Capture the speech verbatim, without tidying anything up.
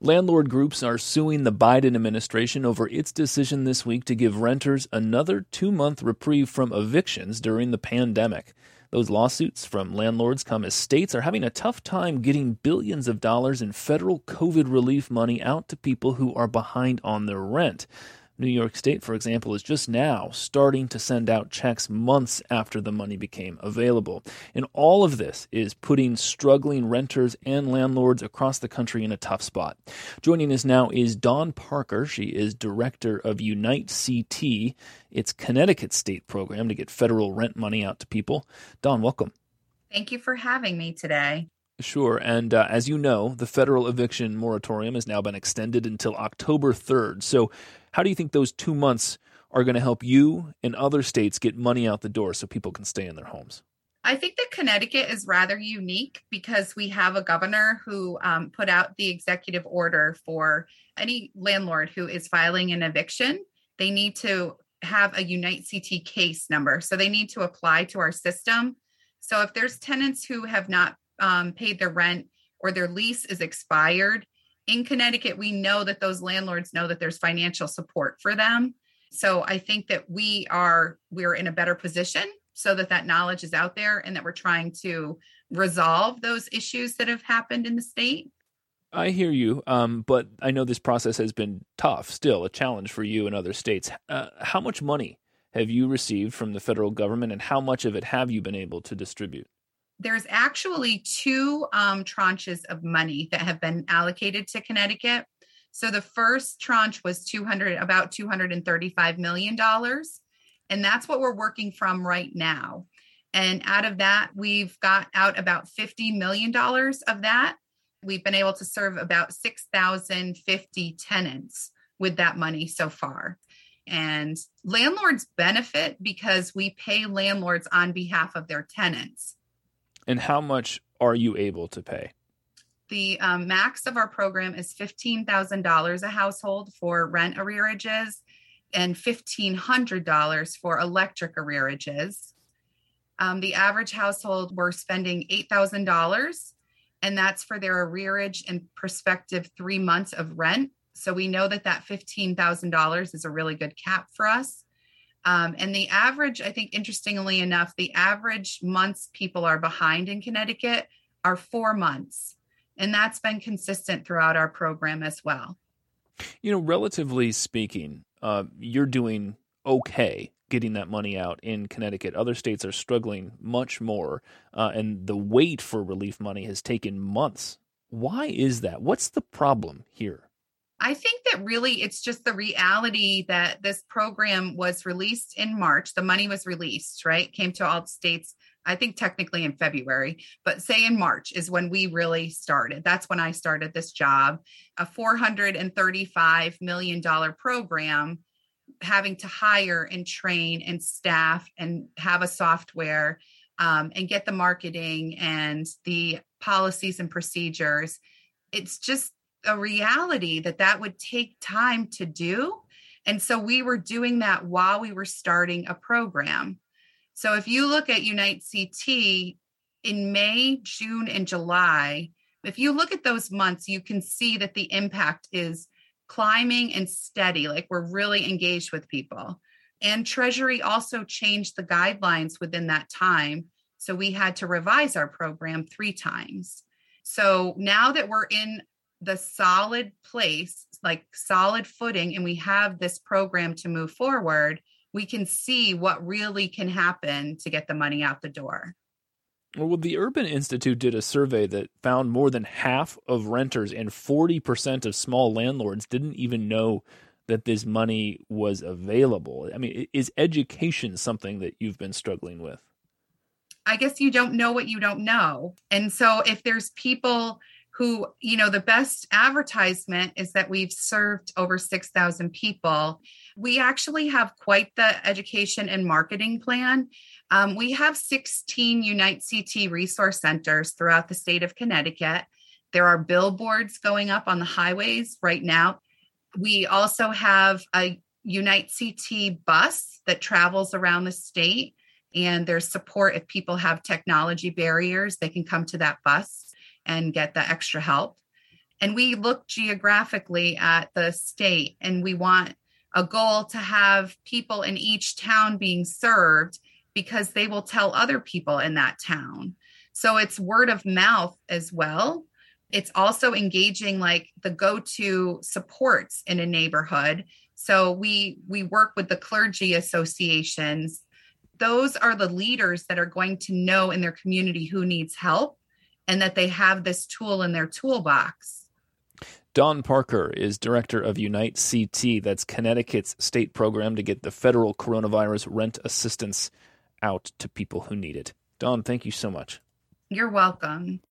Landlord groups are suing the Biden administration over its decision this week to give renters another two-month reprieve from evictions during the pandemic. Those lawsuits from landlords come as states are having a tough time getting billions of dollars in federal COVID relief money out to people who are behind on their rent. New York State, for example, is just now starting to send out checks months after the money became available. And all of this is putting struggling renters and landlords across the country in a tough spot. Joining us now is Dawn Parker. She is director of Unite C T. It's Connecticut's state program to get federal rent money out to people. Dawn, welcome. Thank you for having me today. Sure. And uh, as you know, the federal eviction moratorium has now been extended until October third. So how do you think those two months are going to help you and other states get money out the door so people can stay in their homes? I think that Connecticut is rather unique because we have a governor who um, put out the executive order for any landlord who is filing an eviction. They need to have a Unite C T case number. So they need to apply to our system. So if there's tenants who have not um, paid their rent or their lease is expired, in Connecticut, we know that those landlords know that there's financial support for them. So I think that we are, we're in a better position so that that knowledge is out there and that we're trying to resolve those issues that have happened in the state. I hear you, um, but I know this process has been tough, still a challenge for you and other states. Uh, how much money have you received from the federal government and how much of it have you been able to distribute? There's actually two um, tranches of money that have been allocated to Connecticut. So the first tranche was two hundred, about two hundred thirty-five million dollars. And that's what we're working from right now. And out of that, we've got out about fifty million dollars of that. We've been able to serve about six thousand fifty tenants with that money so far. And landlords benefit because we pay landlords on behalf of their tenants. And how much are you able to pay? The um, max of our program is fifteen thousand dollars a household for rent arrearages and fifteen hundred dollars for electric arrearages. Um, the average household, we're spending eight thousand dollars, and that's for their arrearage and prospective three months of rent. So we know that that fifteen thousand dollars is a really good cap for us. Um, and the average, I think, interestingly enough, the average months people are behind in Connecticut are four months. And that's been consistent throughout our program as well. You know, relatively speaking, uh, you're doing okay getting that money out in Connecticut. Other states are struggling much more, uh, and the wait for relief money has taken months. Why is that? What's the problem here? I think that really it's just the reality that this program was released in March. The money was released, right? Came to all states, I think technically in February, but say in March is when we really started. That's when I started this job, a four hundred thirty-five million dollars program, having to hire and train and staff and have a software um, and get the marketing and the policies and procedures. It's just a reality that that would take time to do. And so we were doing that while we were starting a program. So if you look at Unite C T in May, June, and July, if you look at those months, you can see that the impact is climbing and steady, like we're really engaged with people. And Treasury also changed the guidelines within that time. So we had to revise our program three times. So now that we're in the solid place, like solid footing, and we have this program to move forward, we can see what really can happen to get the money out the door. Well, the Urban Institute did a survey that found more than half of renters and forty percent of small landlords didn't even know that this money was available. I mean, is education something that you've been struggling with? I guess you don't know what you don't know. And so if there's people who, you know, the best advertisement is that we've served over six thousand people. We actually have quite the education and marketing plan. Um, we have sixteen Unite C T resource centers throughout the state of Connecticut. There are billboards going up on the highways right now. We also have a Unite C T bus that travels around the state, and there's support if people have technology barriers, they can come to that bus and get the extra help. And we look geographically at the state, and we want a goal to have people in each town being served because they will tell other people in that town. So it's word of mouth as well. It's also engaging like the go-to supports in a neighborhood. So we we work with the clergy associations. Those are the leaders that are going to know in their community who needs help and that they have this tool in their toolbox. Dawn Parker is director of Unite C T. That's Connecticut's state program to get the federal coronavirus rent assistance out to people who need it. Dawn, thank you so much. You're welcome.